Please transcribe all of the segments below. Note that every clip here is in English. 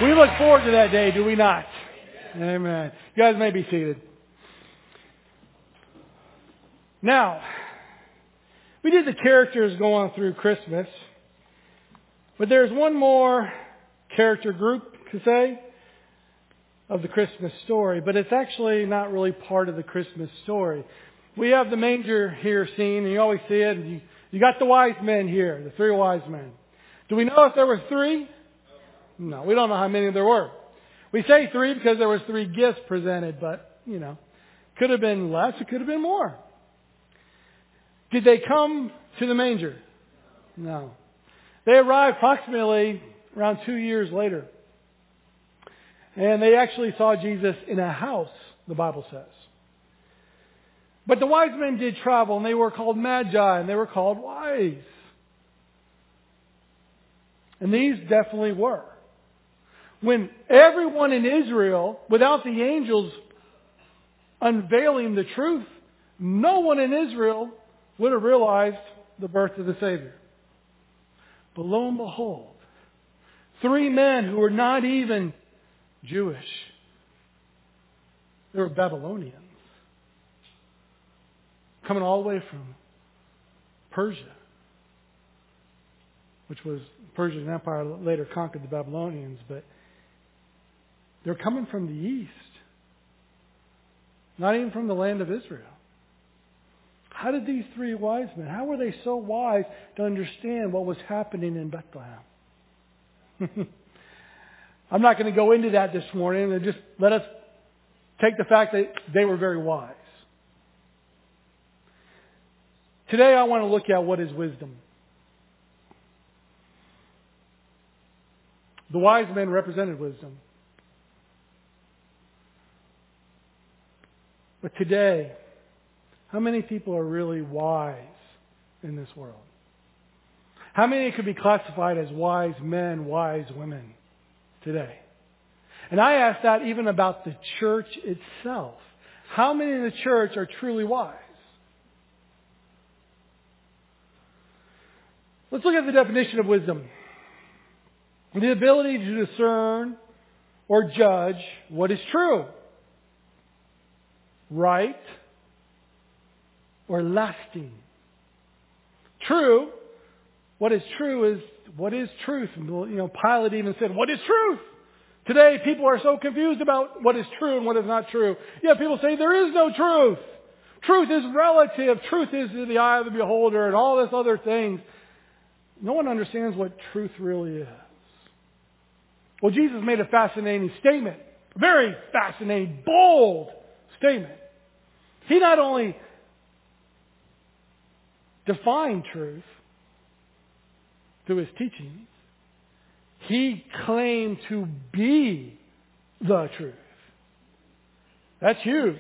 We look forward to that day, do we not? Amen. You guys may be seated. Now, we did the characters going through Christmas, but there's one more character group to say of the Christmas story, but it's actually not really part of the Christmas story. We have the manger here seen, and you always see it. And you got the wise men here, the 3 wise men. Do we know if there were 3? No, we don't know how many there were. We say 3 because there was 3 gifts presented, but, could have been less, it could have been more. Did they come to the manger? No. They arrived approximately around 2 years later. And they actually saw Jesus in a house, the Bible says. But the wise men did travel, and they were called magi, and they were called wise. And these definitely were. When everyone in Israel, without the angels unveiling the truth, no one in Israel would have realized the birth of the Savior. But lo and behold, 3 men who were not even Jewish. They were Babylonians. Coming all the way from Persia, which was Persian Empire later conquered the Babylonians, but they're coming from the east. Not even from the land of Israel. How did these 3 wise men, how were they so wise to understand what was happening in Bethlehem? I'm not going to go into that this morning, and just let us take the fact that they were very wise. Today I want to look at what is wisdom. The wise men represented wisdom. But today, how many people are really wise in this world? How many could be classified as wise men, wise women today? And I ask that even about the church itself. How many in the church are truly wise? Let's look at the definition of wisdom. The ability to discern or judge what is true, right, or lasting. True, what is true is what is truth. Pilate even said, what is truth? Today people are so confused about what is true and what is not true. Yeah, people say there is no truth. Truth is relative. Truth is in the eye of the beholder and all this other things. No one understands what truth really is. Well, Jesus made a fascinating statement. A very fascinating, bold statement. He not only defined truth through His teachings, He claimed to be the truth. That's huge.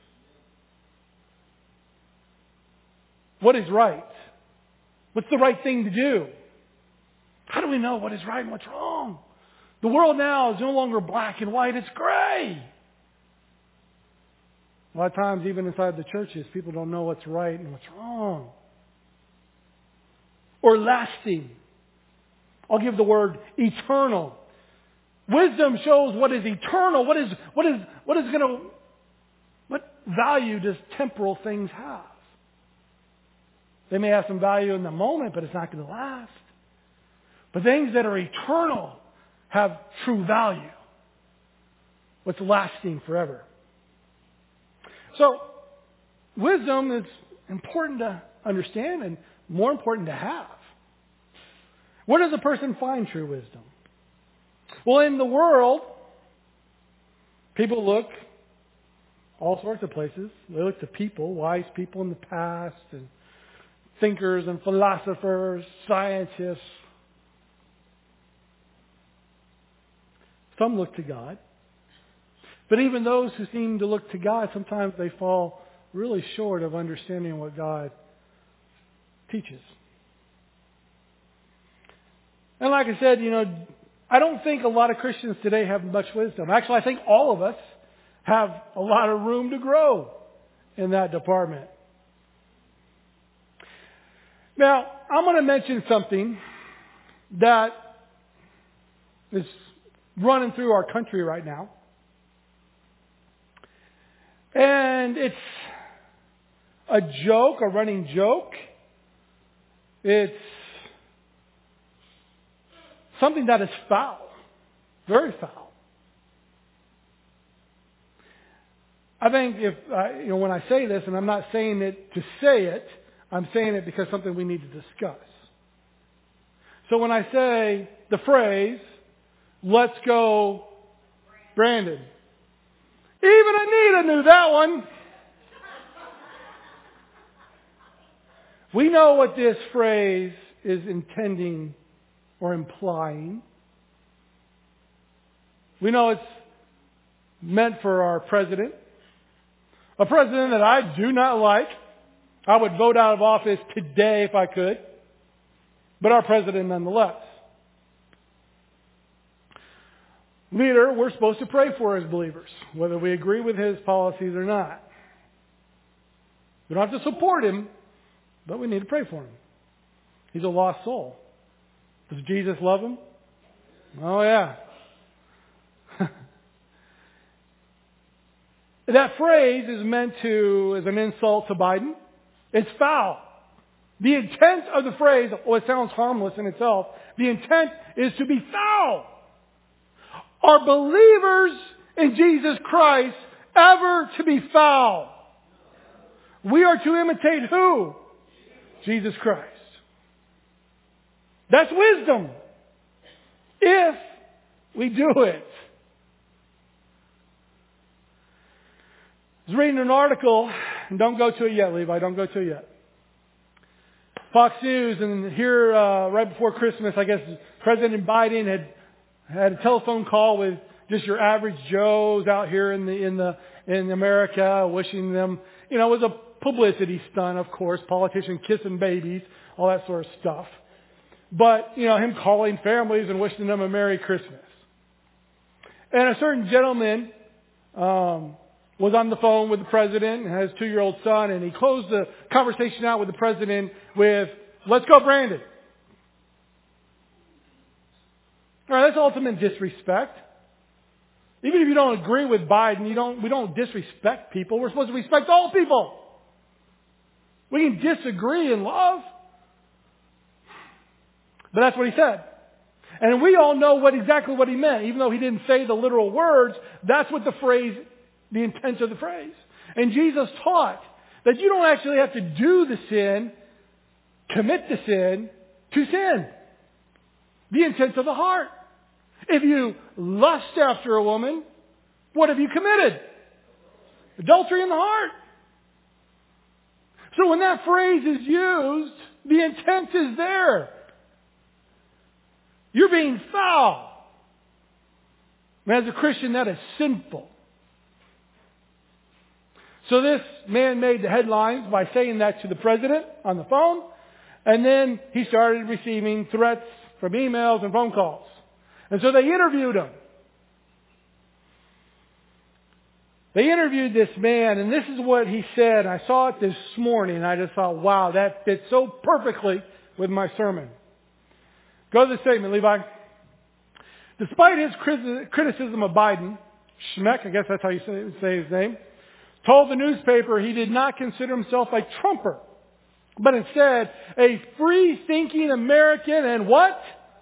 What is right? What's the right thing to do? How do we know what is right and what's wrong? The world now is no longer black and white, it's gray. A lot of times, even inside the churches, people don't know what's right and what's wrong. Or lasting. I'll give the word eternal. Wisdom shows what is eternal. What value does temporal things have? They may have some value in the moment, but it's not going to last. But things that are eternal have true value. What's lasting forever. So, wisdom is important to understand and more important to have. Where does a person find true wisdom? Well, in the world, people look all sorts of places. They look to people, wise people in the past, and thinkers and philosophers, scientists. Some look to God. But even those who seem to look to God, sometimes they fall really short of understanding what God teaches. And like I said, I don't think a lot of Christians today have much wisdom. Actually, I think all of us have a lot of room to grow in that department. Now, I'm going to mention something that is running through our country right now. And it's a joke, a running joke. It's something that is foul, very foul. I think when I say this, and I'm not saying it to say it, I'm saying it because something we need to discuss. So when I say the phrase, let's go Brandon. Even Anita knew that one. We know what this phrase is intending or implying. We know it's meant for our president. A president that I do not like. I would vote out of office today if I could. But our president nonetheless. Leader, we're supposed to pray for as believers, whether we agree with his policies or not. We don't have to support him, but we need to pray for him. He's a lost soul. Does Jesus love him? Oh, yeah. That phrase is meant as an insult to Biden. It's foul. The intent of the phrase, it sounds harmless in itself. The intent is to be foul. Are believers in Jesus Christ ever to be foul? We are to imitate who? Jesus Christ. That's wisdom. If we do it. I was reading an article, and don't go to it yet, Levi, don't go to it yet. Fox News, and here right before Christmas, I guess President Biden had a telephone call with just your average Joes out here in America, wishing them, it was a publicity stunt, of course, politicians kissing babies, all that sort of stuff. But, him calling families and wishing them a Merry Christmas. And a certain gentleman was on the phone with the president and has a 2-year-old son, and he closed the conversation out with the president with, "Let's go, Brandon." All right, that's ultimate disrespect. Even if you don't agree with Biden, we don't disrespect people. We're supposed to respect all people. We can disagree in love. But that's what he said. And we all know exactly what he meant. Even though he didn't say the literal words, that's what the intent of the phrase. And Jesus taught that you don't actually have to do the sin, commit the sin, to sin. The intent of the heart. If you lust after a woman, what have you committed? Adultery in the heart. So when that phrase is used, the intent is there. You're being foul. And as a Christian, that is sinful. So this man made the headlines by saying that to the president on the phone. And then he started receiving threats from emails and phone calls. And so they interviewed him. They interviewed this man, and this is what he said. I saw it this morning, and I just thought, wow, that fits so perfectly with my sermon. Go to the statement, Levi. Despite his criticism of Biden, Schmeck, I guess that's how you say his name, told the newspaper he did not consider himself a Trumper, but instead a free-thinking American and what?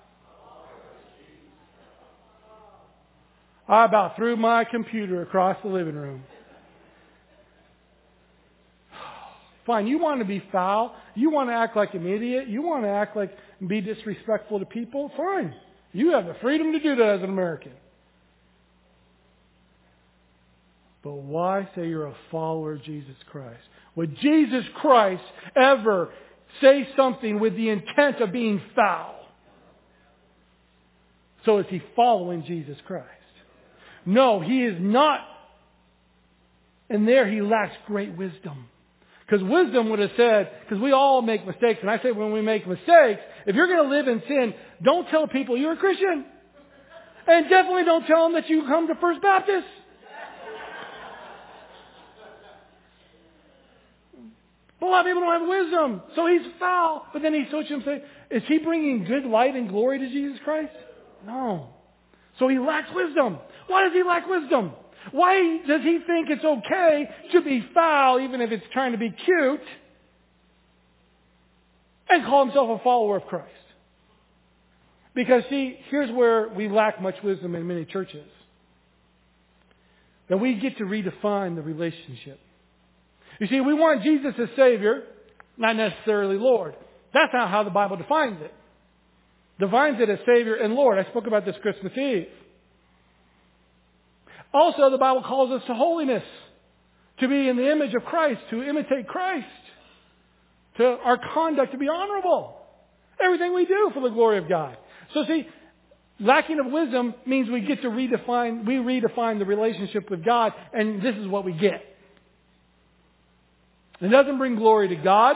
I about threw my computer across the living room. Fine, you want to be foul. You want to act like an idiot. You want to act like and be disrespectful to people. Fine. You have the freedom to do that as an American. But why say you're a follower of Jesus Christ? Would Jesus Christ ever say something with the intent of being foul? So is he following Jesus Christ? No, he is not. And there he lacks great wisdom. Because wisdom would have said, because we all make mistakes, and I say when we make mistakes, if you're going to live in sin, don't tell people you're a Christian. And definitely don't tell them that you come to First Baptist. But a lot of people don't have wisdom. So he's foul. But then he searches and says, is he bringing good light and glory to Jesus Christ? No. So he lacks wisdom. Why does he lack wisdom? Why does he think it's okay to be foul, even if it's trying to be cute, and call himself a follower of Christ? Because see, here's where we lack much wisdom in many churches. That we get to redefine the relationship. You see, we want Jesus as Savior, not necessarily Lord. That's not how the Bible defines it. Defines it as Savior and Lord. I spoke about this Christmas Eve. Also, the Bible calls us to holiness, to be in the image of Christ, to imitate Christ, to our conduct to be honorable. Everything we do for the glory of God. So see, lacking of wisdom means we redefine the relationship with God, and this is what we get. It doesn't bring glory to God.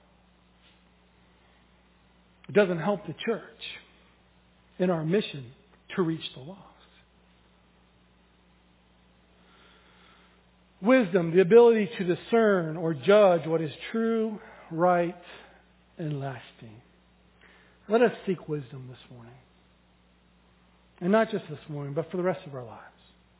It doesn't help the church in our mission to reach the lost. Wisdom, the ability to discern or judge what is true, right, and lasting. Let us seek wisdom this morning. And not just this morning, but for the rest of our lives.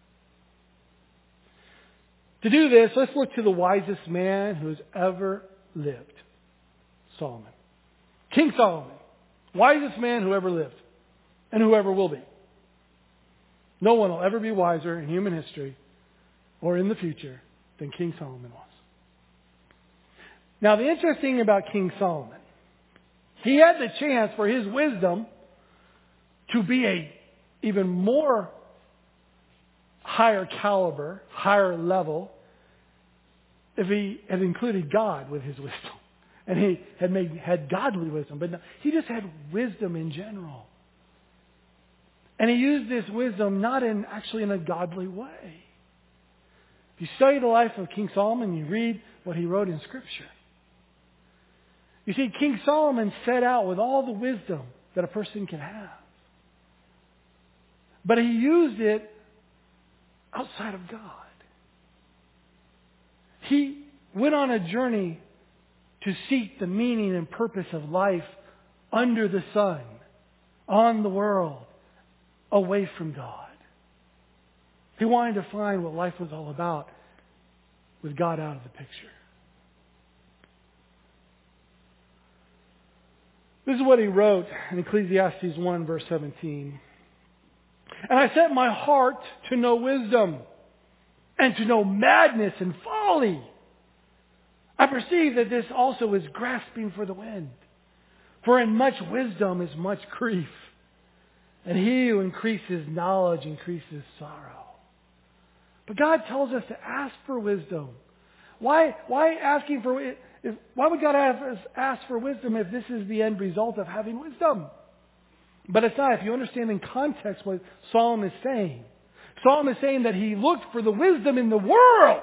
To do this, let's look to the wisest man who's ever lived. Solomon. King Solomon. Wisest man who ever lived. And who ever will be. No one will ever be wiser in human history or in the future than King Solomon was. Now the interesting thing about King Solomon, he had the chance for his wisdom to be a even more higher caliber, higher level, if he had included God with his wisdom. And he had godly wisdom. But no, he just had wisdom in general. And he used this wisdom not actually in a godly way. If you study the life of King Solomon, you read what he wrote in Scripture. You see, King Solomon set out with all the wisdom that a person can have. But he used it outside of God. He went on a journey to seek the meaning and purpose of life under the sun, on the world, away from God. He wanted to find what life was all about with God out of the picture. This is what he wrote in Ecclesiastes 1 verse 17. And I set my heart to know wisdom and to know madness and folly. I perceive that this also is grasping for the wind. For in much wisdom is much grief. And he who increases knowledge increases sorrow. But God tells us to ask for wisdom. Why would God have us ask for wisdom if this is the end result of having wisdom? But it's not. If you understand in context what Solomon is saying. Solomon is saying that he looked for the wisdom in the world.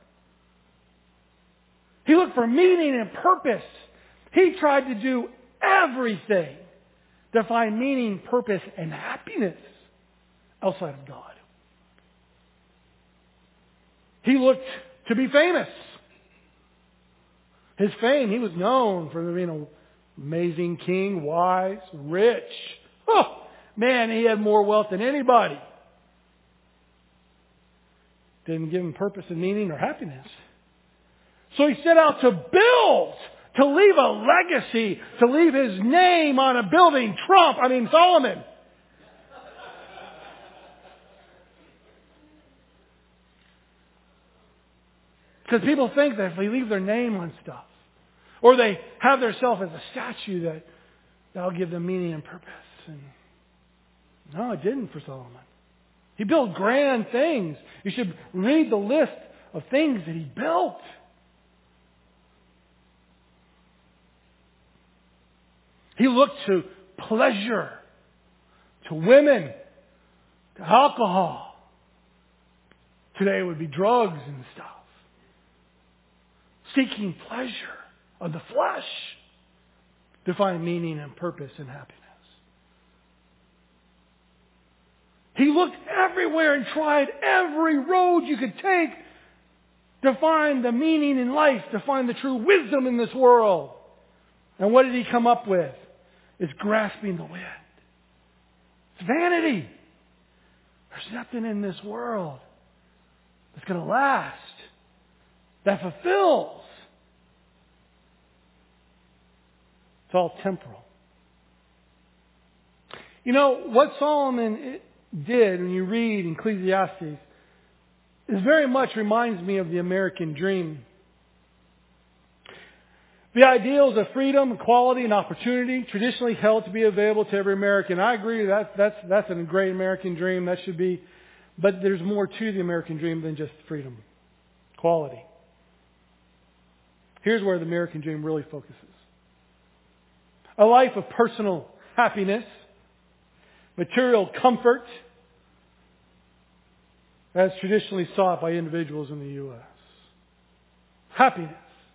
He looked for meaning and purpose. He tried to do everything to find meaning, purpose, and happiness outside of God. He looked to be famous. His fame, he was known for being an amazing king, wise, rich. Oh, man, he had more wealth than anybody. Didn't give him purpose and meaning or happiness. So he set out to build, to leave a legacy, to leave his name on a building. Solomon. Because people think that if they leave their name on stuff, or they have themselves as a statue, that'll give them meaning and purpose. And no, it didn't for Solomon. He built grand things. You should read the list of things that he built. He looked to pleasure, to women, to alcohol. Today it would be drugs and stuff. Seeking pleasure of the flesh to find meaning and purpose and happiness. He looked everywhere and tried every road you could take to find the meaning in life, to find the true wisdom in this world. And what did he come up with? It's grasping the wind. It's vanity. There's nothing in this world that's going to last, that fulfills. It's all temporal. You know, what Solomon did when you read Ecclesiastes is very much reminds me of the American dream. The ideals of freedom, equality, and opportunity traditionally held to be available to every American. I agree that's a great American dream. That should be, but there's more to the American dream than just freedom, equality. Here's where the American dream really focuses. A life of personal happiness, material comfort, as traditionally sought by individuals in the U.S. Happiness.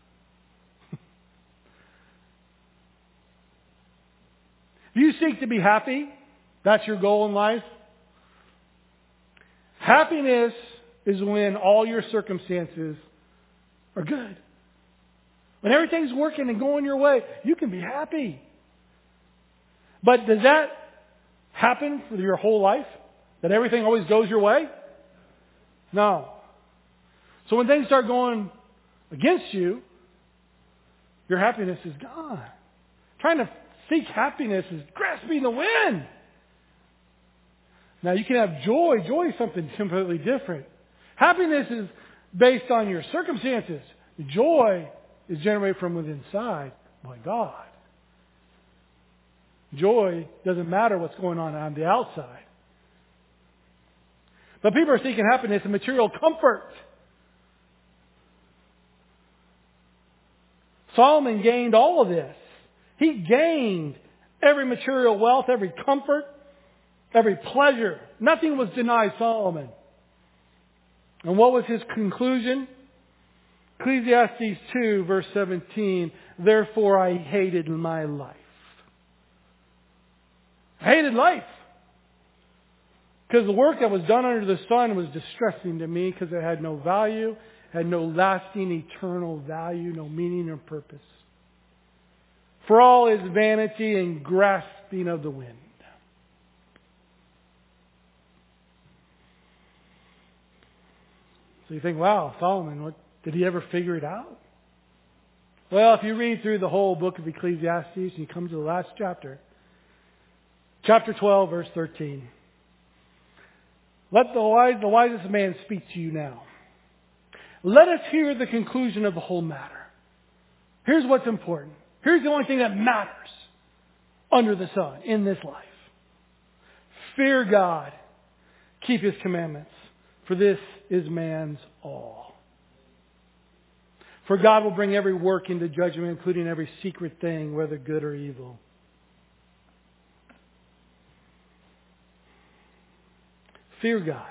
If you seek to be happy, that's your goal in life. Happiness is when all your circumstances are good. When everything's working and going your way, you can be happy. But does that happen for your whole life? That everything always goes your way? No. So when things start going against you, your happiness is gone. Trying to seek happiness is grasping the wind. Now you can have joy. Joy is something completely different. Happiness is based on your circumstances. Joy is generated from within inside by God. Joy doesn't matter what's going on the outside. But people are seeking happiness and material comfort. Solomon gained all of this. He gained every material wealth, every comfort, every pleasure. Nothing was denied Solomon. And what was his conclusion? Ecclesiastes 2, verse 17. Therefore I hated my life. I hated life. Because the work that was done under the sun was distressing to me because it had no value, had no lasting eternal value, no meaning or purpose. For all is vanity and grasping of the wind. So you think, wow, Solomon, did he ever figure it out? Well, if you read through the whole book of Ecclesiastes and you come to the last chapter, chapter 12, verse 13. Let the wisest man speak to you now. Let us hear the conclusion of the whole matter. Here's what's important. Here's the only thing that matters under the sun in this life. Fear God. Keep His commandments. For this is man's all. For God will bring every work into judgment, including every secret thing, whether good or evil. Fear God.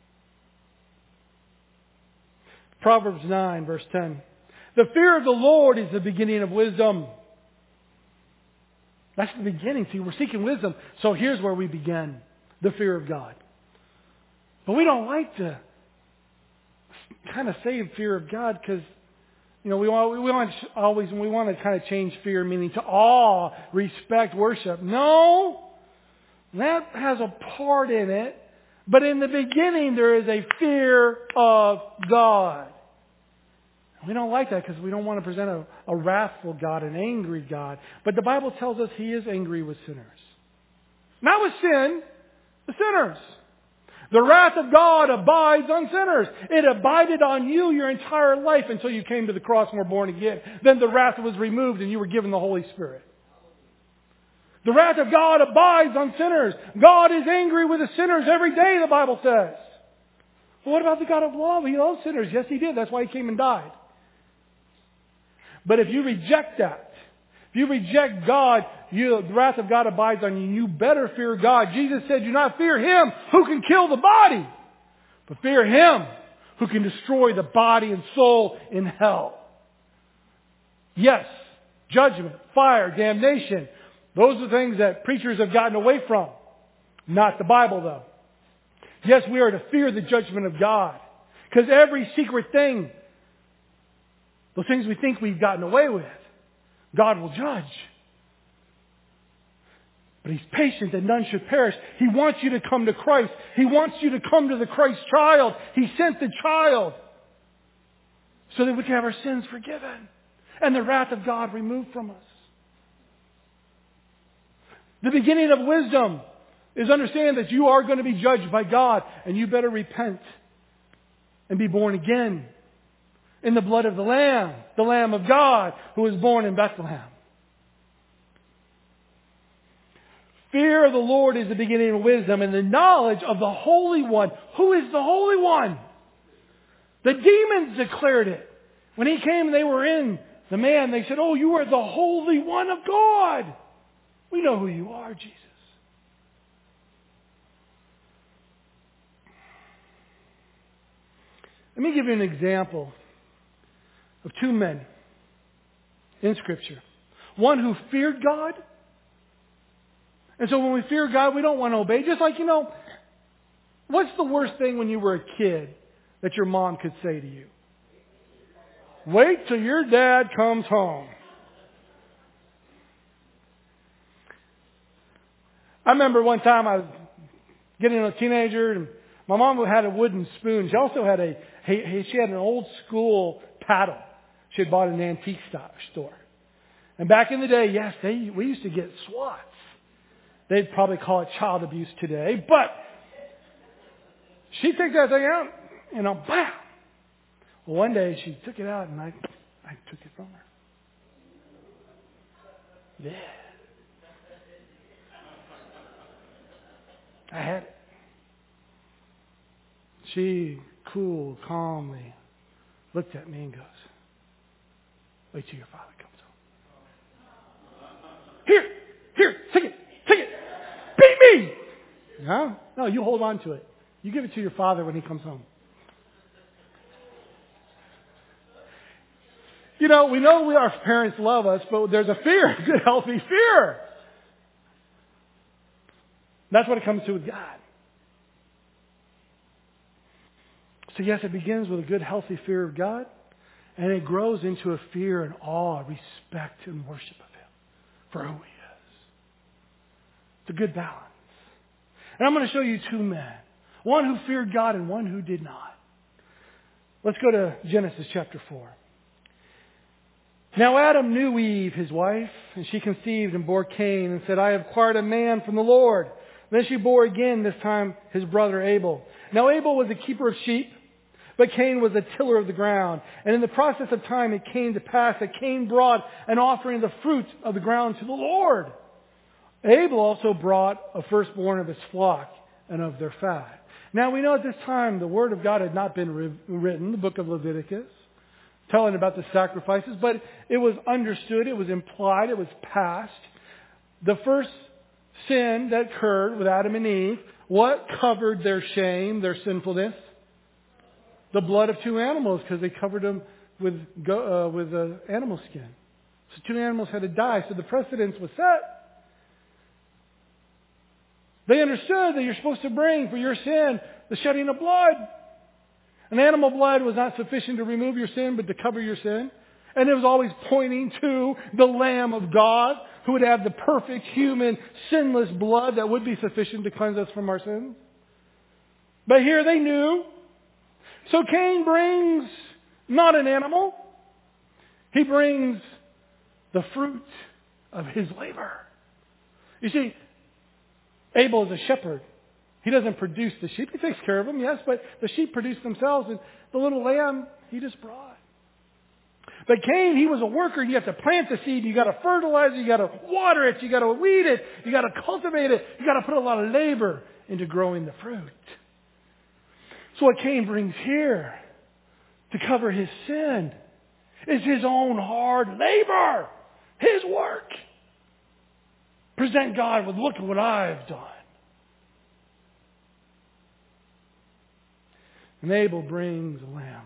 Proverbs 9, verse 10. The fear of the Lord is the beginning of wisdom. That's the beginning. See, we're seeking wisdom. So here's where we begin. The fear of God. But we don't like to kind of say fear of God because, you know, we want to kind of change fear, meaning to awe, respect, worship. No, that has a part in it. But in the beginning, there is a fear of God. We don't like that because we don't want to present a wrathful God, an angry God. But the Bible tells us He is angry with sinners. Not with sin, the sinners. The wrath of God abides on sinners. It abided on you your entire life until you came to the cross and were born again. Then the wrath was removed and you were given the Holy Spirit. The wrath of God abides on sinners. God is angry with the sinners every day, the Bible says. Well, what about the God of love? He loves sinners. Yes, He did. That's why He came and died. But if you reject that, if you reject God, the wrath of God abides on you. You better fear God. Jesus said, do not fear Him who can kill the body, but fear Him who can destroy the body and soul in hell. Yes, judgment, fire, damnation. Those are things that preachers have gotten away from. Not the Bible, though. Yes, we are to fear the judgment of God. Because every secret thing, those things we think we've gotten away with, God will judge. But He's patient that none should perish. He wants you to come to Christ. He wants you to come to the Christ child. He sent the child so that we can have our sins forgiven and the wrath of God removed from us. The beginning of wisdom is understand that you are going to be judged by God, and you better repent and be born again in the blood of the Lamb of God who was born in Bethlehem. Fear of the Lord is the beginning of wisdom, and the knowledge of the Holy One. Who is the Holy One? The demons declared it. When He came and they were in the man, they said, "Oh, you are the Holy One of God." We know who you are, Jesus. Let me give you an example of two men in Scripture. One who feared God. And so when we fear God, we don't want to obey. Just like, what's the worst thing when you were a kid that your mom could say to you? Wait till your dad comes home. I remember one time I was getting a teenager, and my mom had a wooden spoon. She also had she had an old school paddle she had bought in an antique store. And back in the day, yes, we used to get swats. They'd probably call it child abuse today, but she'd take that thing out, bam! Well, one day she took it out, and I took it from her. Yeah. I had it. She cool, calmly looked at me and goes, "Wait till your father comes home. Here, take it. Beat me!" No, you hold on to it. You give it to your father when he comes home. We know our parents love us, but there's a fear, good, healthy fear. That's what it comes to with God. So yes, it begins with a good, healthy fear of God, and it grows into a fear and awe, respect and worship of Him for who He is. It's a good balance. And I'm going to show you two men. One who feared God and one who did not. Let's go to Genesis chapter 4. Now Adam knew Eve, his wife, and she conceived and bore Cain and said, "I have acquired a man from the Lord." Then she bore again, this time his brother Abel. Now Abel was a keeper of sheep, but Cain was a tiller of the ground. And in the process of time it came to pass that Cain brought an offering of the fruit of the ground to the Lord. Abel also brought a firstborn of his flock and of their fat. Now we know at this time the Word of God had not been written, the book of Leviticus, telling about the sacrifices, but it was understood, it was implied, it was passed. The first sin that occurred with Adam and Eve, what covered their shame, their sinfulness? The blood of two animals, because they covered them with animal skin. So two animals had to die. So the precedence was set. They understood that you're supposed to bring for your sin the shedding of blood. An animal blood was not sufficient to remove your sin, but to cover your sin. And it was always pointing to the Lamb of God, who would have the perfect human, sinless blood that would be sufficient to cleanse us from our sins. But here they knew. So Cain brings not an animal. He brings the fruit of his labor. You see, Abel is a shepherd. He doesn't produce the sheep. He takes care of them, yes, but the sheep produce themselves. And the little lamb, he just brought. But Cain, he was a worker. You have to plant the seed. You got to fertilize it. You got to water it. You got to weed it. You got to cultivate it. You got to put a lot of labor into growing the fruit. So what Cain brings here to cover his sin is his own hard labor, his work. Present God with, look at what I've done. And Abel brings a lamb.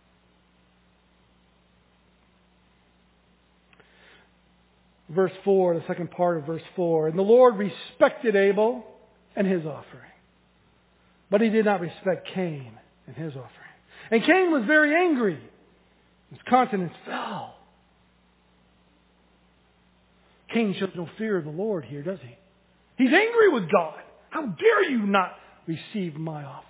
Verse 4, the second part of verse 4. And the Lord respected Abel and his offering, but He did not respect Cain and his offering. And Cain was very angry. His countenance fell. Cain shows no fear of the Lord here, does he? He's angry with God. How dare you not receive my offering?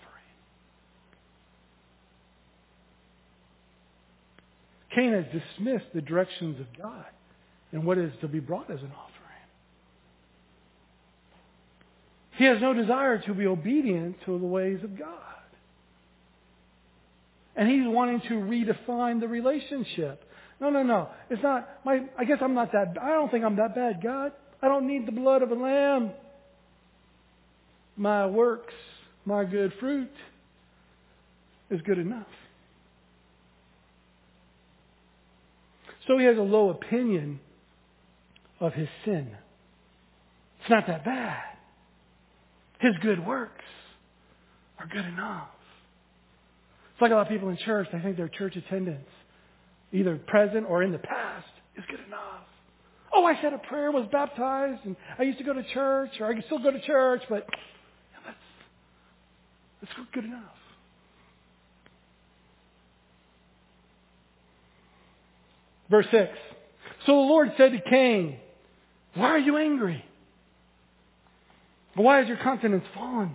Cain has dismissed the directions of God and what is to be brought as an offering. He has no desire to be obedient to the ways of God. And he's wanting to redefine the relationship. No. It's not, I guess I'm not that, I don't think I'm that bad, God. I don't need the blood of a lamb. My works, my good fruit is good enough. So he has a low opinion of his sin. It's not that bad. His good works are good enough. It's like a lot of people in church, they think their church attendance, either present or in the past, is good enough. Oh, I said a prayer, was baptized, and I used to go to church, or I can still go to church, but that's good enough. Verse 6. So the Lord said to Cain, why are you angry? Why has your countenance fallen?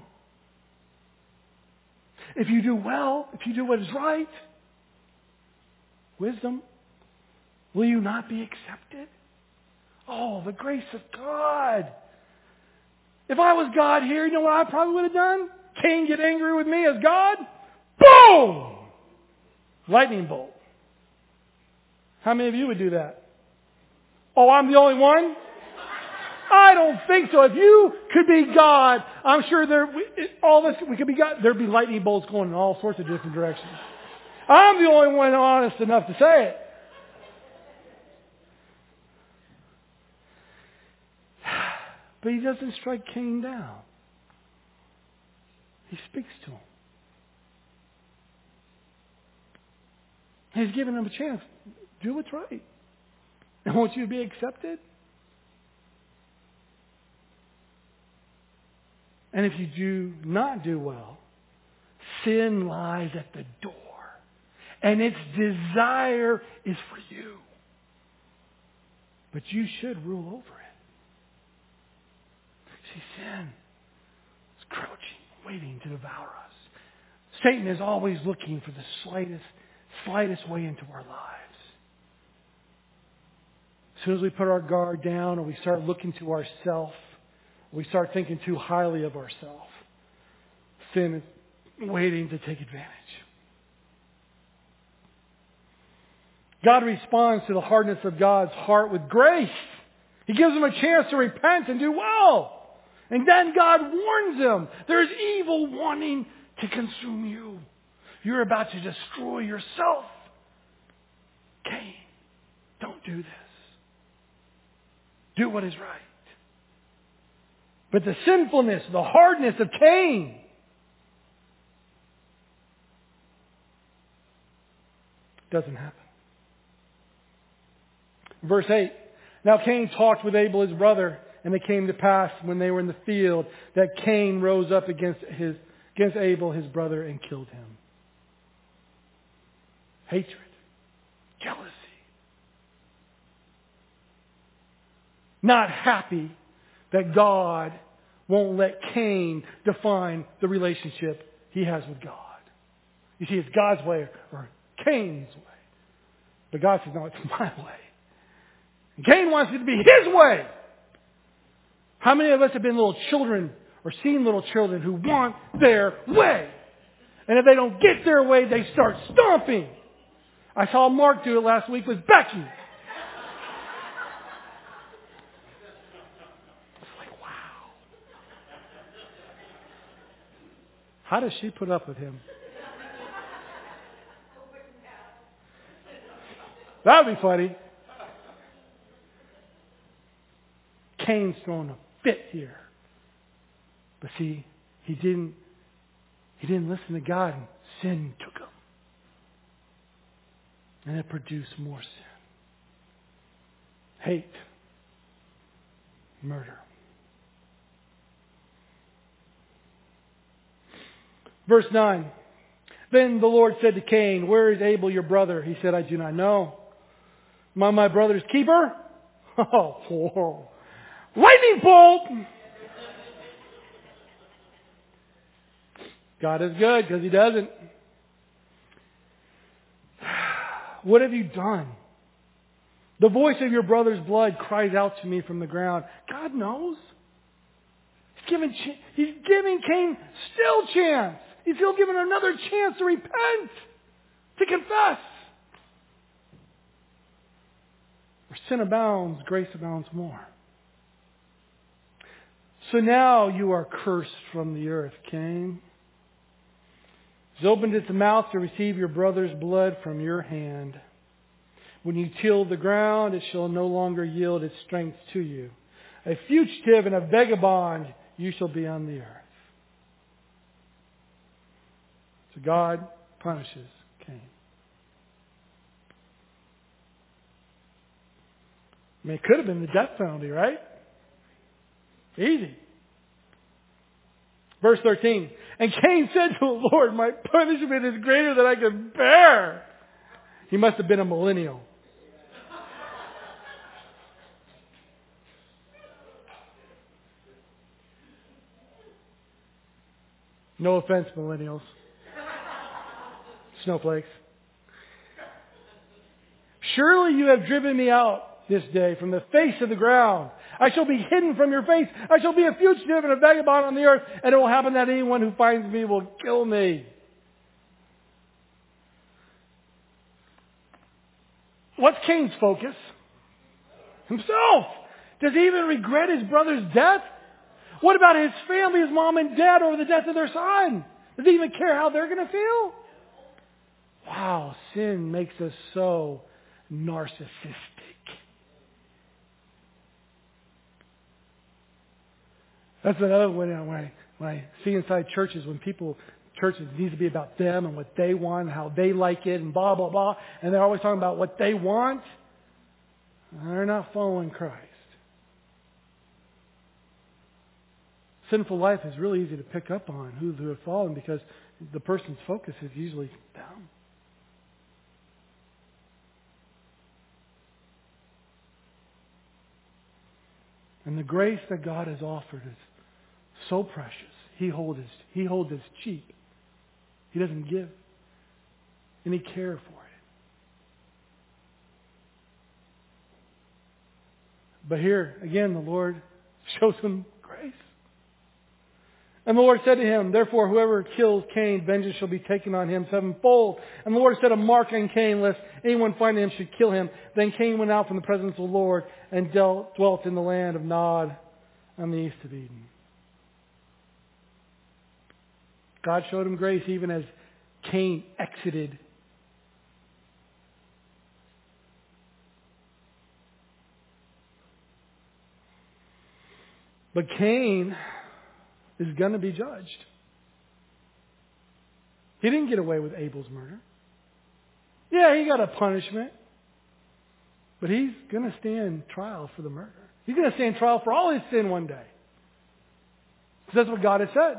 If you do well, if you do what is right, wisdom, will you not be accepted? Oh, the grace of God. If I was God here, you know what I probably would have done? Cain get angry with me as God? Boom! Lightning bolt. How many of you would do that? Oh, I'm the only one? I don't think so. If you could be God, I'm sure all of us, we could be God. There'd be lightning bolts going in all sorts of different directions. I'm the only one honest enough to say it. But he doesn't strike Cain down. He speaks to him. He's giving him a chance. Do what's right. I want you to be accepted. And if you do not do well, sin lies at the door. And its desire is for you. But you should rule over it. See, sin is crouching, waiting to devour us. Satan is always looking for the slightest way into our lives. As soon as we put our guard down or we start looking to ourselves, we start thinking too highly of ourselves, sin is waiting to take advantage. God responds to the hardness of God's heart with grace. He gives them a chance to repent and do well. And then God warns them, there's evil wanting to consume you. You're about to destroy yourself. Cain, don't do this. Do what is right. But the sinfulness, the hardness of Cain doesn't happen. Verse 8. Now Cain talked with Abel his brother, and it came to pass when they were in the field that Cain rose up against Abel his brother and killed him. Hatred, jealousy. Not happy that God won't let Cain define the relationship he has with God. You see, it's God's way or Cain's way. But God says, no, it's my way. And Cain wants it to be his way. How many of us have been little children or seen little children who want their way? And if they don't get their way, they start stomping. I saw Mark do it last week with Becky. How does she put up with him? That would be funny. Cain's throwing a fit here. But see, he didn't listen to God, and sin took him. And it produced more sin. Hate. Murder. Verse 9. Then the Lord said to Cain, where is Abel your brother? He said, I do not know. Am I my brother's keeper? Oh, lightning bolt! God is good because He doesn't. What have you done? The voice of your brother's blood cries out to me from the ground. God knows. He's giving Cain still chance. He's still giving another chance to repent, to confess. Where sin abounds, grace abounds more. So now you are cursed from the earth, Cain. It's opened its mouth to receive your brother's blood from your hand. When you till the ground, it shall no longer yield its strength to you. A fugitive and a vagabond you shall be on the earth. So God punishes Cain. I mean, it could have been the death penalty, right? Easy. Verse 13. And Cain said to the Lord, my punishment is greater than I can bear. He must have been a millennial. No offense, millennials. Snowflakes. Surely you have driven me out this day from the face of the ground. I shall be hidden from your face. I shall be a fugitive and a vagabond on the earth, and it will happen that anyone who finds me will kill me. What's Cain's focus? Himself. Does he even regret his brother's death? What about his family, his mom and dad, over the death of their son? Does he even care how they're going to feel? Wow, sin makes us so narcissistic. That's another way when I see inside churches, when churches need to be about them and what they want and how they like it and blah, blah, blah. And they're always talking about what they want. They're not following Christ. Sinful life is really easy to pick up on who have fallen because the person's focus is usually them. And the grace that God has offered is so precious. He holds us cheap. He doesn't give any care for it. But here, again, the Lord shows him grace. And the Lord said to him, therefore, whoever kills Cain, vengeance shall be taken on him sevenfold. And the Lord set a mark on Cain, lest anyone finding him should kill him. Then Cain went out from the presence of the Lord and dwelt in the land of Nod on the east of Eden. God showed him grace even as Cain exited. But Cain is going to be judged. He didn't get away with Abel's murder. Yeah, he got a punishment. But he's going to stand trial for the murder. He's going to stand trial for all his sin one day. So that's what God has said.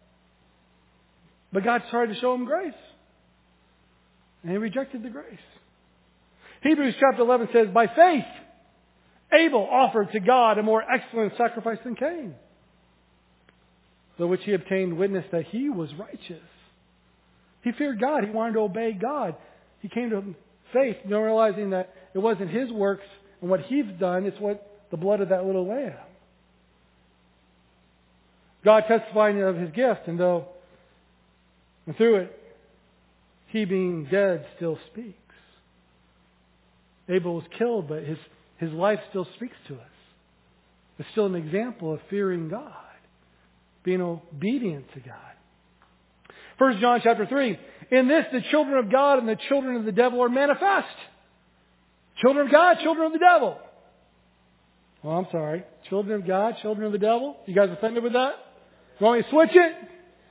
But God tried to show him grace. And he rejected the grace. Hebrews chapter 11 says, by faith, Abel offered to God a more excellent sacrifice than Cain, through which he obtained witness that he was righteous. He feared God. He wanted to obey God. He came to faith, realizing that it wasn't his works and what he's done, it's what the blood of that little lamb. God testifying of his gift, and through it, he being dead still speaks. Abel was killed, but his life still speaks to us. It's still an example of fearing God, being obedient to God. 1 John chapter 3. In this, the children of God and the children of the devil are manifest. Children of God, children of the devil. Well, I'm sorry. Children of God, children of the devil. You guys offended with that? You want me to switch it?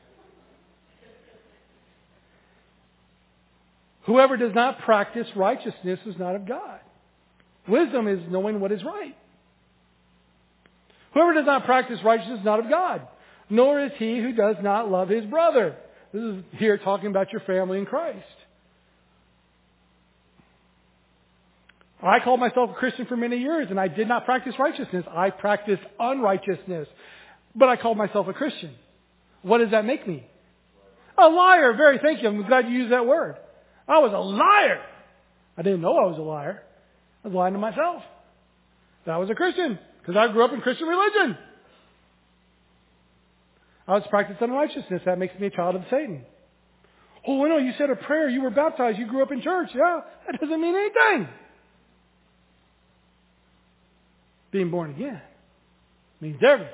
Whoever does not practice righteousness is not of God. Wisdom is knowing what is right. Whoever does not practice righteousness is not of God, nor is he who does not love his brother. This is here talking about your family in Christ. I called myself a Christian for many years, and I did not practice righteousness. I practiced unrighteousness. But I called myself a Christian. What does that make me? A liar. Very, thank you. I'm glad you used that word. I was a liar. I didn't know I was a liar. I was lying to myself. That I was a Christian because I grew up in Christian religion. I was practicing unrighteousness. That makes me a child of Satan. Oh, no, you said a prayer. You were baptized. You grew up in church. Yeah, that doesn't mean anything. Being born again means everything.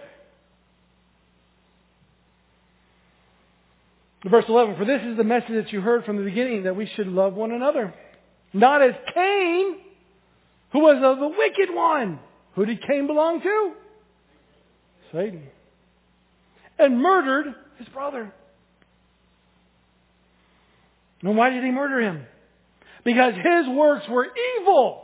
Verse 11, for this is the message that you heard from the beginning, that we should love one another. Not as Cain, who was of the wicked one. Who did Cain belong to? Satan. And murdered his brother. And why did he murder him? Because his works were evil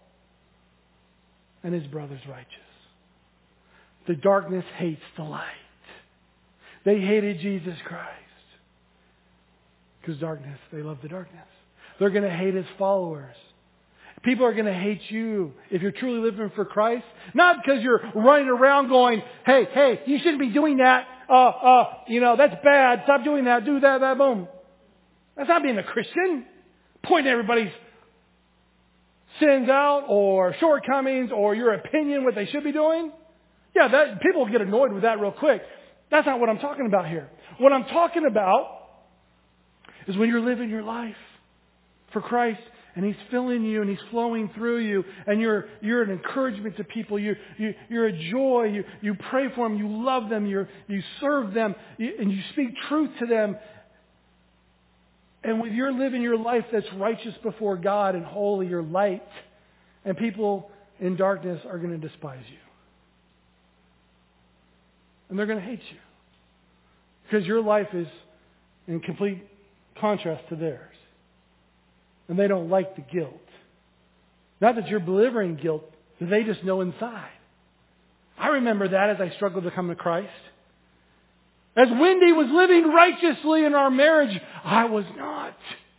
and his brother's righteous. The darkness hates the light. They hated Jesus Christ. Because darkness, they love the darkness. They're going to hate his followers. People are going to hate you if you're truly living for Christ. Not because you're running around going, hey, you shouldn't be doing that. That's bad. Stop doing that. Do that, boom. That's not being a Christian. Pointing everybody's sins out or shortcomings or your opinion what they should be doing. Yeah, people get annoyed with that real quick. That's not what I'm talking about here. What I'm talking about is when you're living your life for Christ and He's filling you and He's flowing through you and you're an encouragement to people. You're a joy. You pray for them. You love them. You serve them. And you speak truth to them. And when you're living your life that's righteous before God and holy, you're light. And people in darkness are going to despise you. And they're going to hate you. Because your life is in complete contrast to theirs. And they don't like the guilt. Not that you're delivering guilt, but they just know inside. I remember that as I struggled to come to Christ. As Wendy was living righteously in our marriage, I was not.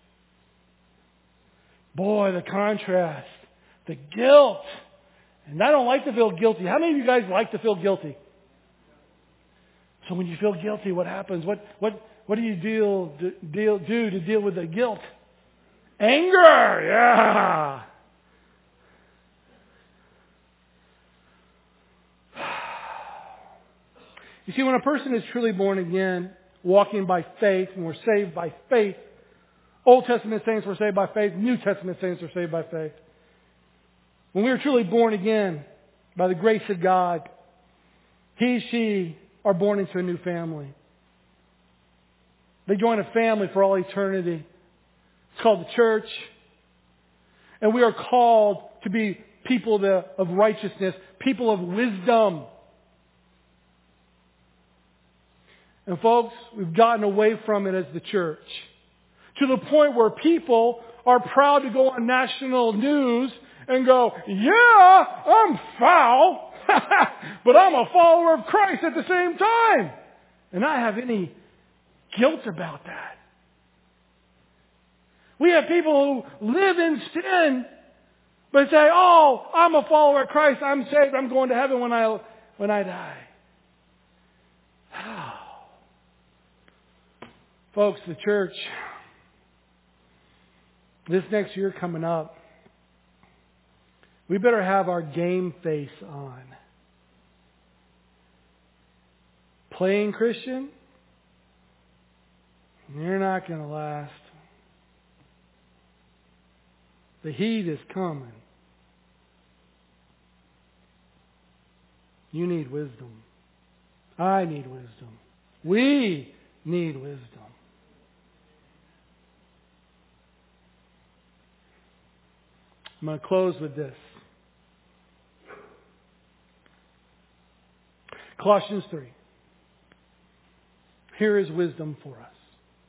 Boy, the contrast. The guilt. And I don't like to feel guilty. How many of you guys like to feel guilty? So when you feel guilty, what happens? What do you do to deal with the guilt? Anger, yeah. You see, when a person is truly born again, walking by faith, and we're saved by faith, Old Testament saints were saved by faith, New Testament saints were saved by faith. When we are truly born again by the grace of God, she are born into a new family. They join a family for all eternity. It's called the church. And we are called to be people of righteousness, people of wisdom. And folks, we've gotten away from it as the church. To the point where people are proud to go on national news and go, yeah, I'm foul, but I'm a follower of Christ at the same time. And not have any guilt about that. We have people who live in sin, but say, oh, I'm a follower of Christ. I'm saved. I'm going to heaven when I die. How? Folks, the church, this next year coming up, we better have our game face on. Playing Christian, you're not going to last. The heat is coming. You need wisdom. I need wisdom. We need wisdom. I'm going to close with this. Colossians 3. Here is wisdom for us.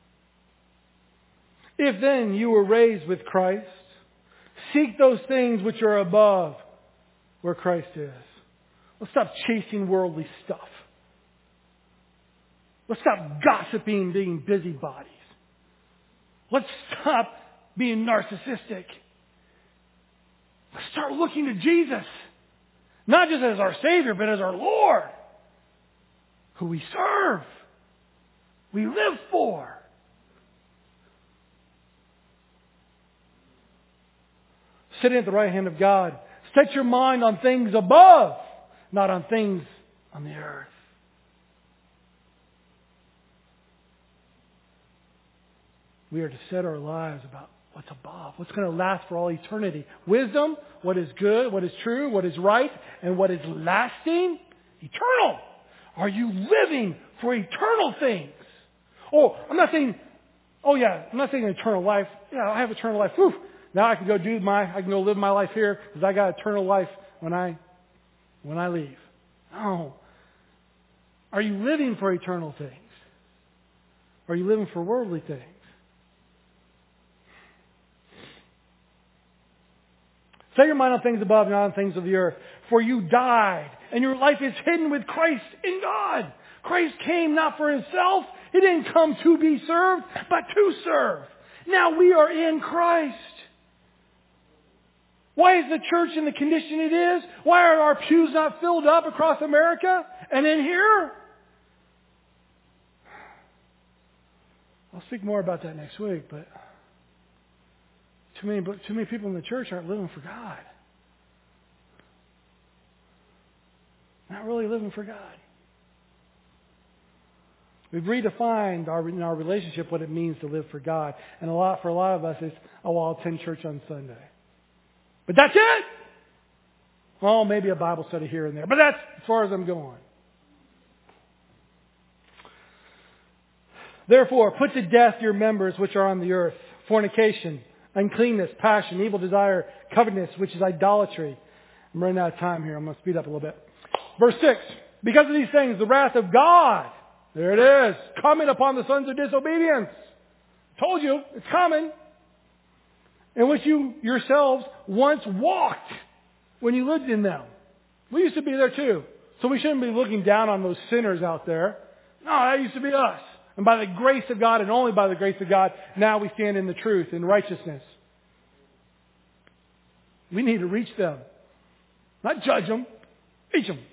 If then you were raised with Christ, seek those things which are above where Christ is. Let's stop chasing worldly stuff. Let's stop gossiping, being busybodies. Let's stop being narcissistic. Let's start looking to Jesus. Not just as our Savior, but as our Lord. Who we serve. We live for. sitting at the right hand of God. Set your mind on things above, not on things on the earth. We are to set our lives about what's above, what's going to last for all eternity. Wisdom, what is good, what is true, what is right, and what is lasting, eternal. Are you living for eternal things? I'm not saying eternal life. Yeah, I have eternal life. Whew. Now I can go live my life here because I got eternal life when I leave. No. Are you living for eternal things? Or are you living for worldly things? Set your mind on things above, not on things of the earth. For you died, and your life is hidden with Christ in God. Christ came not for Himself. He didn't come to be served, but to serve. Now we are in Christ. Why is the church in the condition it is? Why are our pews not filled up across America and in here? I'll speak more about that next week, but too many people in the church aren't living for God. Not really living for God. We've redefined in our relationship what it means to live for God. And for a lot of us, it's, I'll attend church on Sunday. But that's it! Well, maybe a Bible study here and there. But that's as far as I'm going. Therefore, put to death your members which are on the earth. Fornication, uncleanness, passion, evil desire, covetousness, which is idolatry. I'm running out of time here. I'm going to speed up a little bit. Verse 6. Because of these things, the wrath of God, there it is, coming upon the sons of disobedience. Told you, it's coming. In which you yourselves once walked when you lived in them. We used to be there too. So we shouldn't be looking down on those sinners out there. No, that used to be us. And by the grace of God, and only by the grace of God, now we stand in the truth, in righteousness. We need to reach them. Not judge them. Reach them.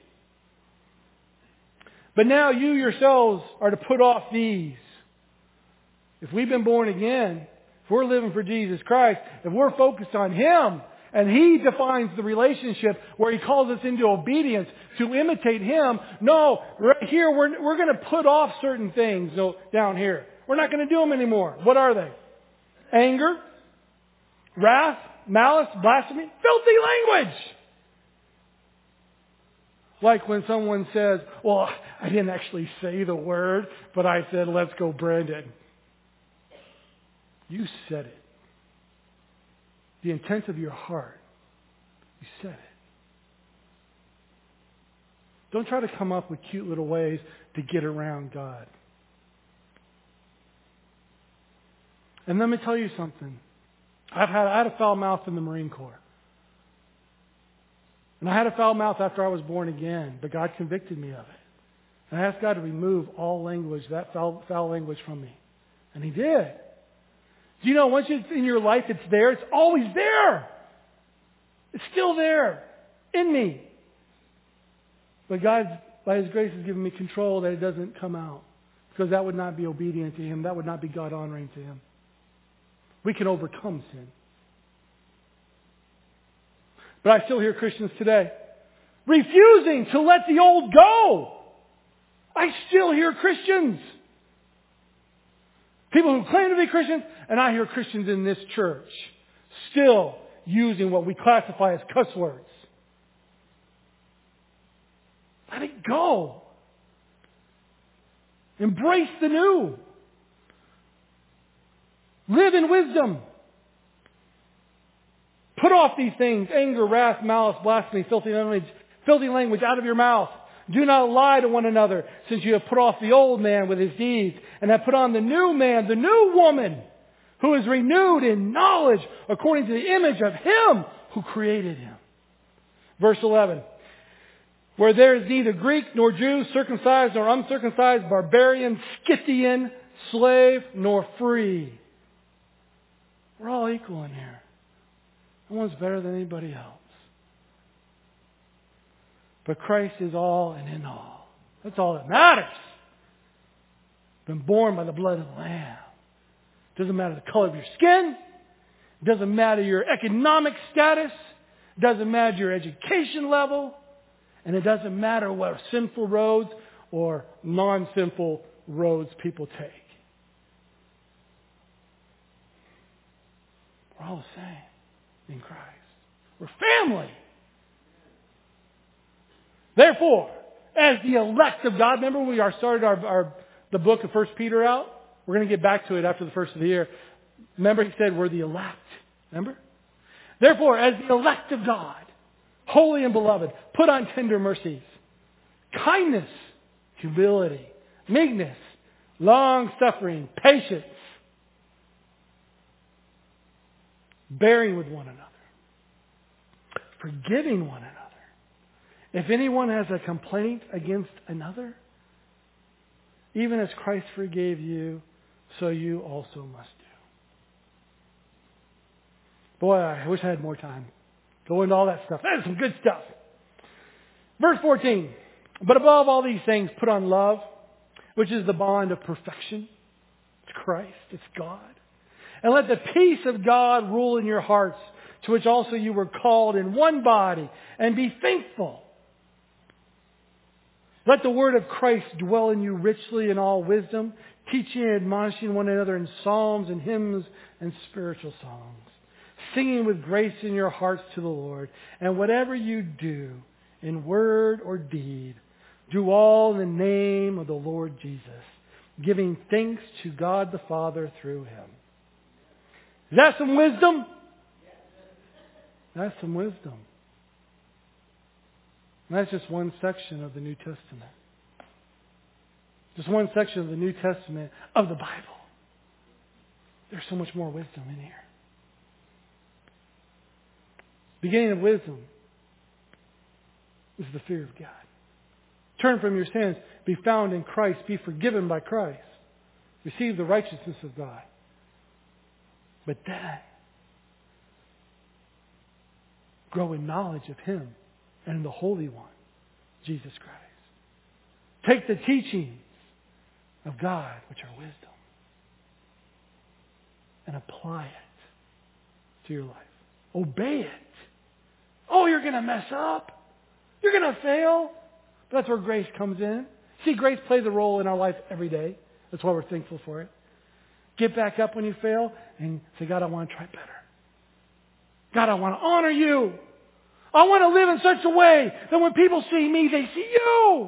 But now you yourselves are to put off these. If we've been born again, if we're living for Jesus Christ, if we're focused on Him, and He defines the relationship where He calls us into obedience to imitate Him, no, right here we're going to put off certain things down here. We're not going to do them anymore. What are they? Anger, wrath, malice, blasphemy, filthy language. Like when someone says, well, I didn't actually say the word, but I said, let's go, Brandon. You said it. The intent of your heart. You said it. Don't try to come up with cute little ways to get around God. And let me tell you something. I had a foul mouth in the Marine Corps. And I had a foul mouth after I was born again, but God convicted me of it. And I asked God to remove all language, that foul language from me. And He did. Do you know, once it's in your life, it's there. It's always there. It's still there. In me. But God, by His grace, has given me control that it doesn't come out. Because that would not be obedient to Him. That would not be God honoring to Him. We can overcome sin. But I still hear Christians today refusing to let the old go. I still hear Christians. People who claim to be Christians, and I hear Christians in this church still using what we classify as cuss words. Let it go. Embrace the new. Live in wisdom. Put off these things, anger, wrath, malice, blasphemy, filthy language out of your mouth. Do not lie to one another, since you have put off the old man with his deeds, and have put on the new man, the new woman, who is renewed in knowledge according to the image of Him who created him. Verse 11. Where there is neither Greek nor Jew, circumcised nor uncircumcised, barbarian, Scythian, slave nor free. We're all equal in here. No one's better than anybody else. But Christ is all and in all. That's all that matters. Been born by the blood of the Lamb. Doesn't matter the color of your skin. It doesn't matter your economic status. It doesn't matter your education level. And it doesn't matter what sinful roads or non-sinful roads people take. We're all the same in Christ. We're family. Therefore, as the elect of God, remember we started the book of 1 Peter out? We're going to get back to it after the first of the year. Remember he said we're the elect. Remember? Therefore, as the elect of God, holy and beloved, put on tender mercies, kindness, humility, meekness, long-suffering, patience, bearing with one another, forgiving one another. If anyone has a complaint against another, even as Christ forgave you, so you also must do. Boy, I wish I had more time. Go into all that stuff. That is some good stuff. Verse 14. But above all these things, put on love, which is the bond of perfection. It's Christ. It's God. And let the peace of God rule in your hearts, to which also you were called in one body, and be thankful. Let the word of Christ dwell in you richly in all wisdom, teaching and admonishing one another in psalms and hymns and spiritual songs, singing with grace in your hearts to the Lord. And whatever you do, in word or deed, do all in the name of the Lord Jesus, giving thanks to God the Father through Him. Is that some wisdom? That's some wisdom. And that's just one section of the New Testament. Just one section of the New Testament of the Bible. There's so much more wisdom in here. Beginning of wisdom is the fear of God. Turn from your sins, be found in Christ, be forgiven by Christ. Receive the righteousness of God. But then, grow in knowledge of Him and the Holy One, Jesus Christ. Take the teachings of God, which are wisdom, and apply it to your life. Obey it. Oh, you're going to mess up. You're going to fail. But that's where grace comes in. See, grace plays a role in our life every day. That's why we're thankful for it. Get back up when you fail and say, God, I want to try better. God, I want to honor you. I want to live in such a way that when people see me, they see you.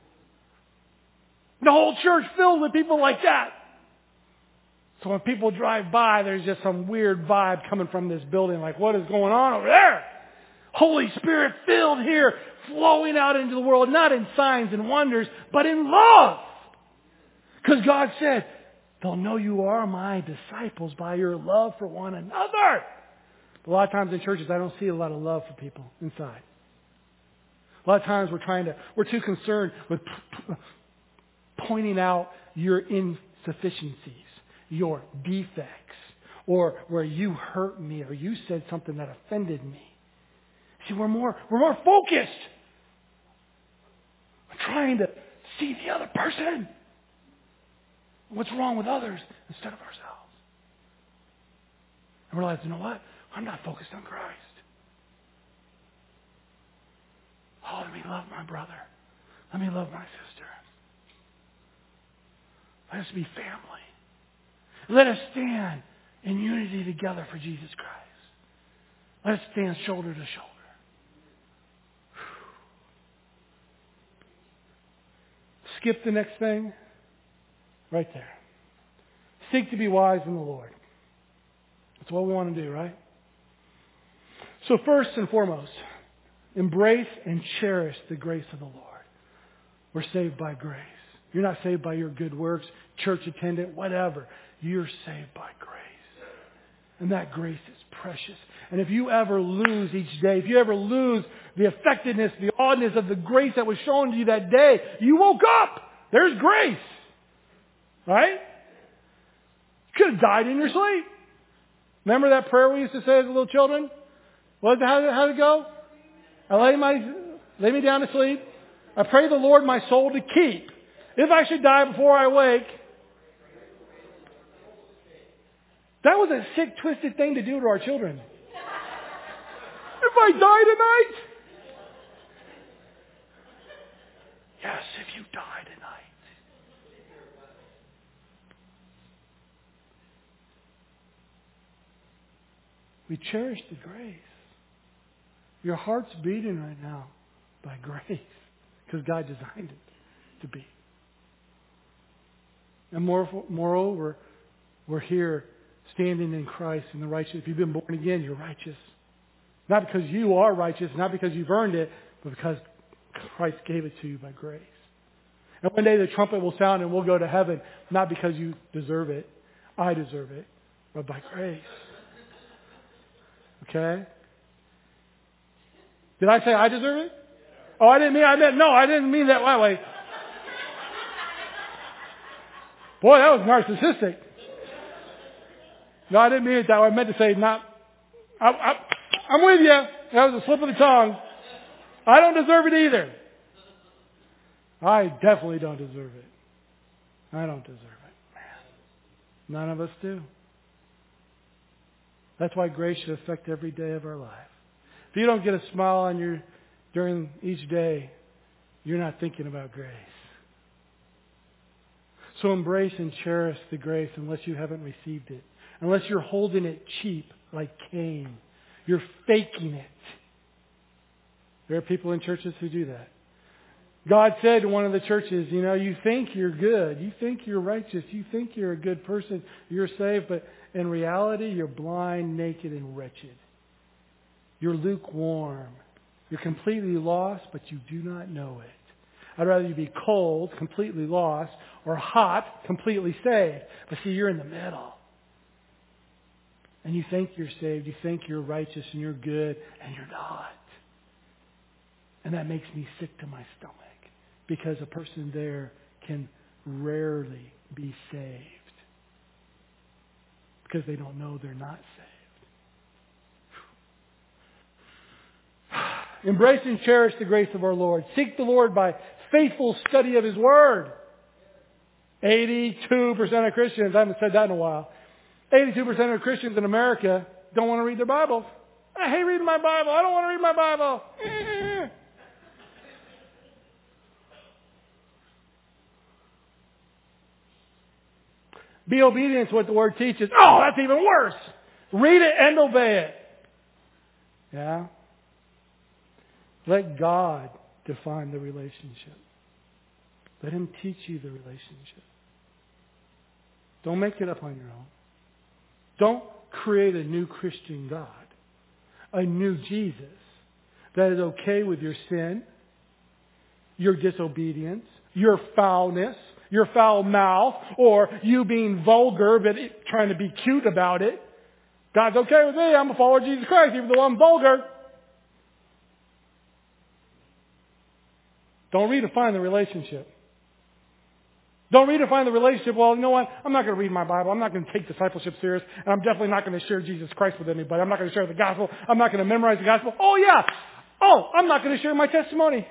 The whole church filled with people like that. So when people drive by, there's just some weird vibe coming from this building. Like, what is going on over there? Holy Spirit filled here, flowing out into the world, not in signs and wonders, but in love. Because God said, they'll know you are my disciples by your love for one another. A lot of times in churches, I don't see a lot of love for people inside. A lot of times we're too concerned with pointing out your insufficiencies, your defects, or where you hurt me or you said something that offended me. See, we're more focused on trying to see the other person, what's wrong with others instead of ourselves. And realize, you know what? I'm not focused on Christ. Oh, let me love my brother. Let me love my sister. Let us be family. Let us stand in unity together for Jesus Christ. Let us stand shoulder to shoulder. Skip the next thing. Right there. Seek to be wise in the Lord. That's what we want to do, right? So first and foremost, embrace and cherish the grace of the Lord. We're saved by grace. You're not saved by your good works, church attendant, whatever. You're saved by grace. And that grace is precious. And if you ever lose each day, if you ever lose the effectiveness, the oddness of the grace that was shown to you that day, you woke up. There's grace. Right? You could have died in your sleep. Remember that prayer we used to say as little children? How did it go? I lay me down to sleep. I pray the Lord my soul to keep. If I should die before I wake, That was a sick, twisted thing to do to our children. If I die tonight? Yes, if you die tonight. We cherish the grace. Your heart's beating right now by grace because God designed it to be. And moreover, we're here standing in Christ in the righteous. If you've been born again, you're righteous. Not because you are righteous, not because you've earned it, but because Christ gave it to you by grace. And one day the trumpet will sound and we'll go to heaven, not because you deserve it, I deserve it, but by grace. Okay? Did I say I deserve it? Oh, I didn't mean that way. Boy, that was narcissistic. No, I didn't mean it that way. I meant to say I'm with you. That was a slip of the tongue. I don't deserve it either. I definitely don't deserve it. I don't deserve it. Man. None of us do. That's why grace should affect every day of our life. If you don't get a smile on during each day, you're not thinking about grace. So embrace and cherish the grace unless you haven't received it. Unless you're holding it cheap like Cain. You're faking it. There are people in churches who do that. God said to one of the churches, you think you're good. You think you're righteous. You think you're a good person. You're saved. But in reality, you're blind, naked, and wretched. You're lukewarm. You're completely lost, but you do not know it. I'd rather you be cold, completely lost, or hot, completely saved. But see, you're in the middle. And you think you're saved. You think you're righteous and you're good, and you're not. And that makes me sick to my stomach. Because a person there can rarely be saved. Because they don't know they're not saved. Embrace and cherish the grace of our Lord. Seek the Lord by faithful study of His Word. 82% of Christians, I haven't said that in a while, 82% of Christians in America don't want to read their Bibles. I hate reading my Bible. I don't want to read my Bible. Be obedient to what the Word teaches. Oh, that's even worse. Read it and obey it. Yeah? Let God define the relationship. Let Him teach you the relationship. Don't make it up on your own. Don't create a new Christian God. A new Jesus that is okay with your sin, your disobedience, your foulness, your foul mouth, or you being vulgar but trying to be cute about it. God's okay with me. I'm a follower of Jesus Christ, even though I'm vulgar. Don't redefine the relationship. Don't redefine the relationship. Well, you know what? I'm not going to read my Bible. I'm not going to take discipleship serious. And I'm definitely not going to share Jesus Christ with anybody. I'm not going to share the gospel. I'm not going to memorize the gospel. Oh, yeah. Oh, I'm not going to share my testimony.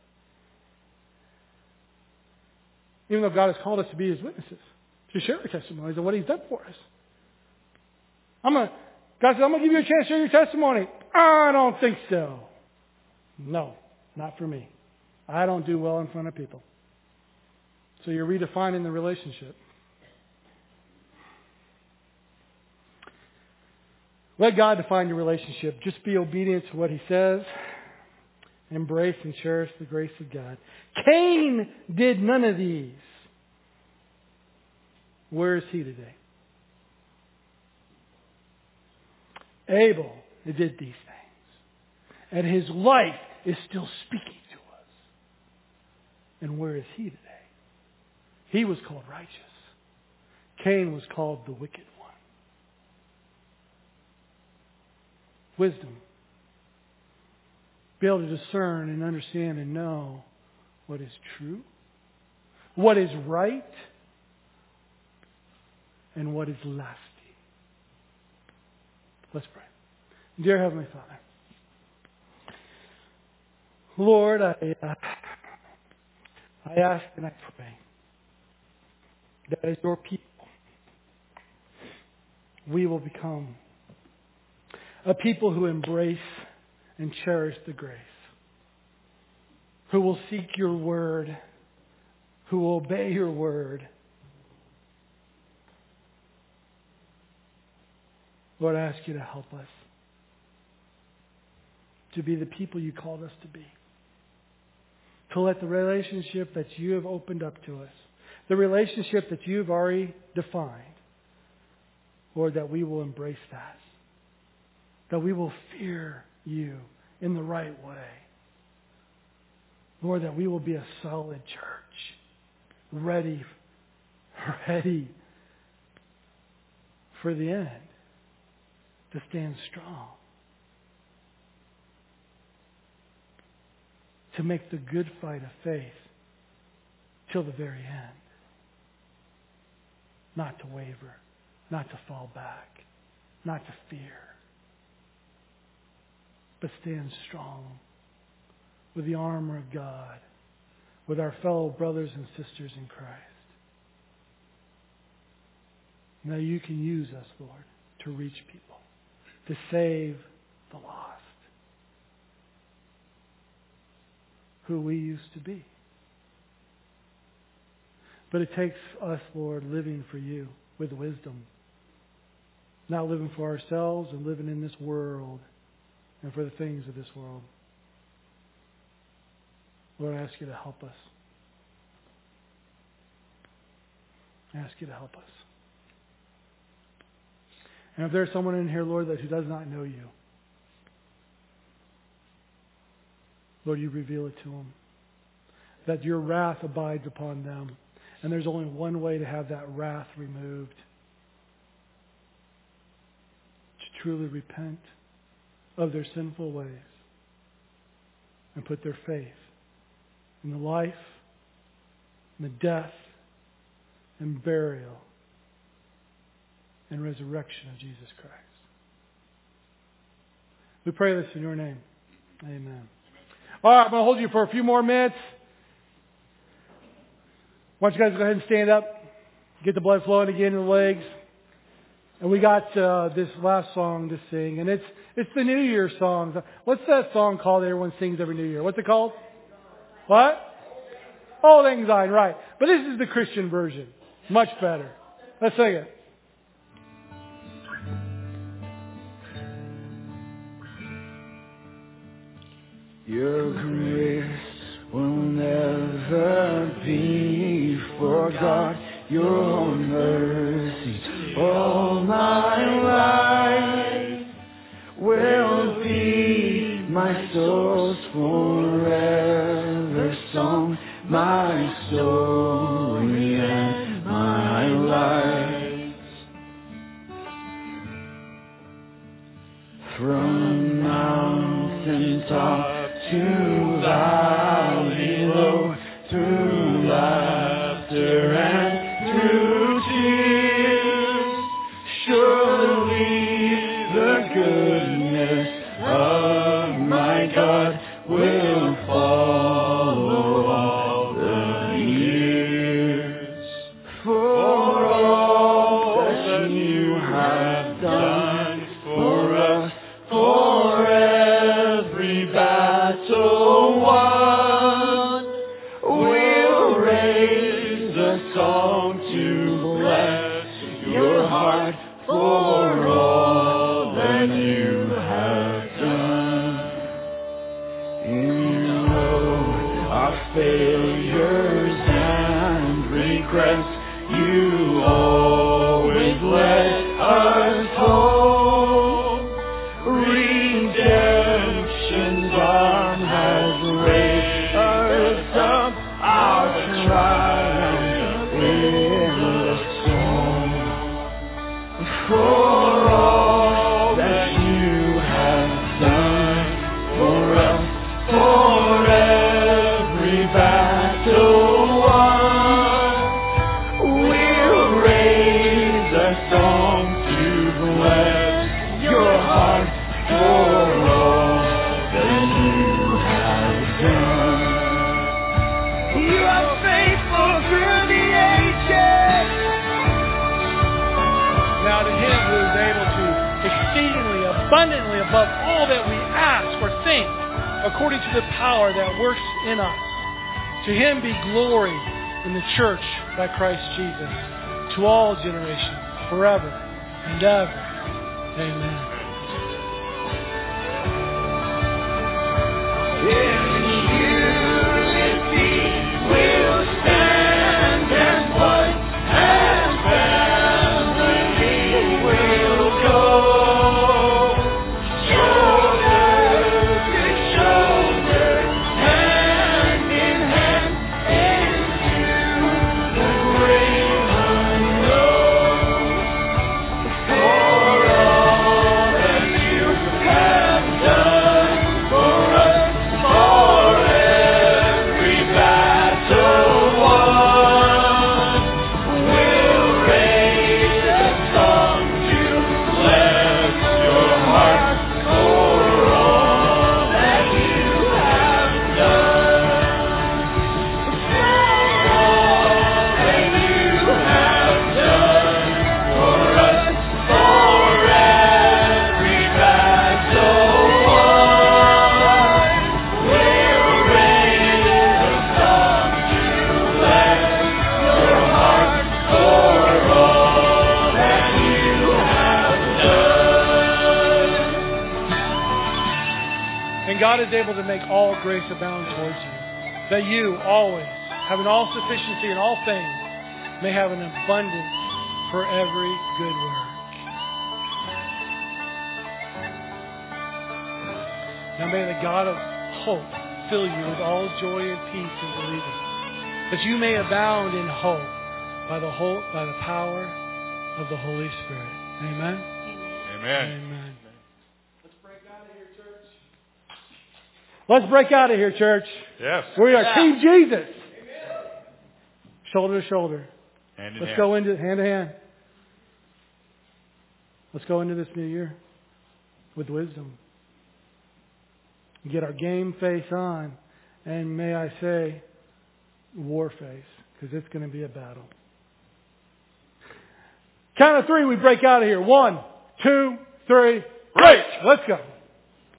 Even though God has called us to be His witnesses, to share our testimonies and what He's done for us. God said, I'm going to give you a chance to share your testimony. I don't think so. No, not for me. I don't do well in front of people. So you're redefining the relationship. Let God define your relationship. Just be obedient to what He says. Embrace and cherish the grace of God. Cain did none of these. Where is he today? Abel did these things. And his life is still speaking to us. And where is he today? He was called righteous. Cain was called the wicked one. Wisdom. Be able to discern and understand and know what is true, what is right, and what is lasting. Let's pray. Dear Heavenly Father, Lord, I ask and I pray that as your people, we will become a people who embrace and cherish the grace, who will seek your word, who will obey your word. Lord, I ask you to help us to be the people you called us to be. To let the relationship that you have opened up to us, the relationship that you've already defined, Lord, that we will embrace that. That we will fear you in the right way. Lord, that we will be a solid church, ready for the end, to stand strong, to make the good fight of faith till the very end, not to waver, not to fall back, not to fear, but stand strong with the armor of God, with our fellow brothers and sisters in Christ. Now you can use us, Lord, to reach people, to save the lost, who we used to be. But it takes us, Lord, living for you with wisdom, not living for ourselves and living in this world and for the things of this world. Lord, I ask you to help us. I ask you to help us. And if there's someone in here, Lord, who does not know you, Lord, you reveal it to them. That your wrath abides upon them. And there's only one way to have that wrath removed. To truly repent of their sinful ways and put their faith in the life, in the death, and burial and resurrection of Jesus Christ. We pray this in your name. Amen. All right, I'm going to hold you for a few more minutes. Why don't you guys go ahead and stand up, get the blood flowing again in the legs. And we got this last song to sing, and it's the New Year song. What's that song called that everyone sings every New Year? What's it called? What? Old Lang Syne, right. But this is the Christian version. Much better. Let's sing it. Your grace will never be forgot. Your mercy all my life will be my soul's forever song, my story and my life. From mountain top to valley low, through laughter and through tears, surely the goodness of my God will follow all the years. For all that you have done for us, for every battle won, we'll raise a song to bless your heart for all that you have done. You know our failures and regrets, you always let us hope. Redemption's arm has raised us up, our triumph in the song. For all that you have done for us, for every battle won, we'll raise a song to bless your heart for all that you have done. You are faithful through the ages. Now to him who is exceedingly abundantly above all that we ask or think, according to the power that works in us. To Him be glory in the church by Christ Jesus, to all generations, forever and ever. Amen. God is able to make all grace abound towards you, that you always, having all sufficiency in all things, may have an abundance for every good work. Now may the God of hope fill you with all joy and peace in believing, that you may abound in hope by the power of the Holy Spirit. Amen? Amen. Amen. Let's break out of here, church. Yes. We are Team Jesus. Amen. Shoulder to shoulder. Hand in Let's hand. go into hand to hand. Let's go into this new year with wisdom. Get our game face on. And may I say, war face. Because it's going to be a battle. Count of 3, we break out of here. 1, 2, 3, Right. Let's go.